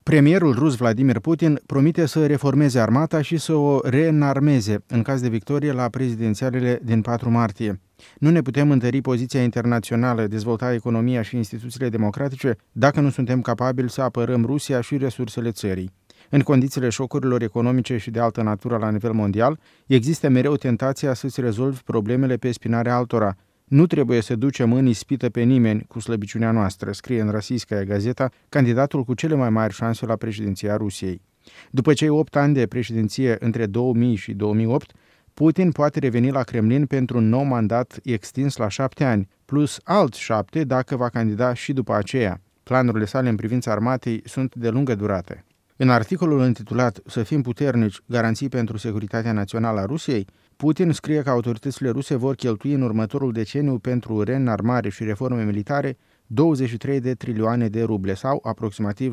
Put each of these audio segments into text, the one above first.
Premierul rus Vladimir Putin promite să reformeze armata și să o reînarmeze în caz de victorie la prezidențialele din 4 martie. Nu ne putem întări poziția internațională, dezvolta economia și instituțiile democratice dacă nu suntem capabili să apărăm Rusia și resursele țării. În condițiile șocurilor economice și de altă natură la nivel mondial, există mereu tentația să-ți rezolvi problemele pe spinarea altora. Nu trebuie să ducem în ispită pe nimeni cu slăbiciunea noastră, scrie în Rossiyskaya Gazeta, candidatul cu cele mai mari șanse la președinția Rusiei. După cei 8 ani de președinție între 2000 și 2008, Putin poate reveni la Kremlin pentru un nou mandat extins la 7 ani, plus alți 7 dacă va candida și după aceea. Planurile sale în privința armatei sunt de lungă durată. În articolul intitulat "Să fim puternici, garanții pentru securitatea națională a Rusiei", Putin scrie că autoritățile ruse vor cheltui în următorul deceniu pentru reînarmare și reforme militare 23 de trilioane de ruble sau aproximativ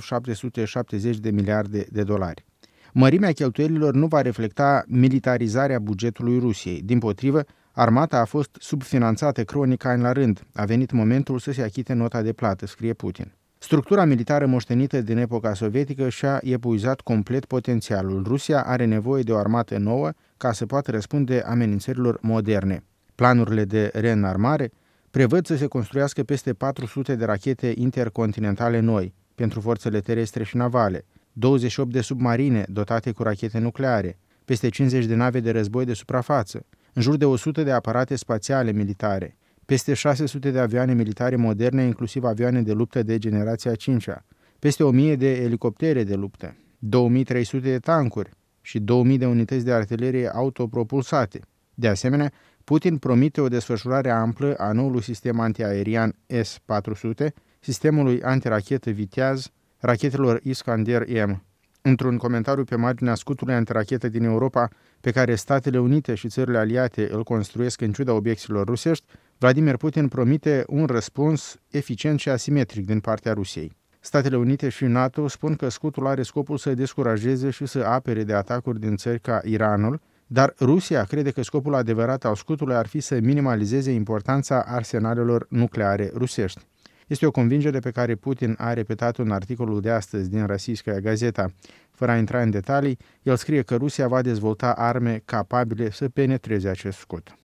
770 de miliarde de dolari. Mărimea cheltuielilor nu va reflecta militarizarea bugetului Rusiei. Dimpotrivă, armata a fost subfinanțată cronic ani la rând. A venit momentul să se achite nota de plată, scrie Putin. Structura militară moștenită din epoca sovietică și-a epuizat complet potențialul. Rusia are nevoie de o armată nouă ca să poată răspunde amenințărilor moderne. Planurile de reînarmare prevăd să se construiască peste 400 de rachete intercontinentale noi pentru forțele terestre și navale, 28 de submarine dotate cu rachete nucleare, peste 50 de nave de război de suprafață, în jur de 100 de aparate spațiale militare, peste 600 de avioane militare moderne, inclusiv avioane de luptă de generația 5-a, peste 1000 de elicoptere de luptă, 2300 de tancuri și 2000 de unități de artilerie autopropulsate. De asemenea, Putin promite o desfășurare amplă a noului sistem antiaerian S-400, sistemului antirachetă Viteaz, rachetelor Iskander-M. Într-un comentariu pe marginea scutului antirachetă din Europa, pe care Statele Unite și țările aliate îl construiesc în ciuda obiecțiilor rusești, Vladimir Putin promite un răspuns eficient și asimetric din partea Rusiei. Statele Unite și NATO spun că scutul are scopul să descurajeze și să apere de atacuri din țări ca Iranul, dar Rusia crede că scopul adevărat al scutului ar fi să minimalizeze importanța arsenalelor nucleare rusești. Este o convingere pe care Putin a repetat-o în articolul de astăzi din Rossiyskaya Gazeta. Fără a intra în detalii, el scrie că Rusia va dezvolta arme capabile să penetreze acest scut.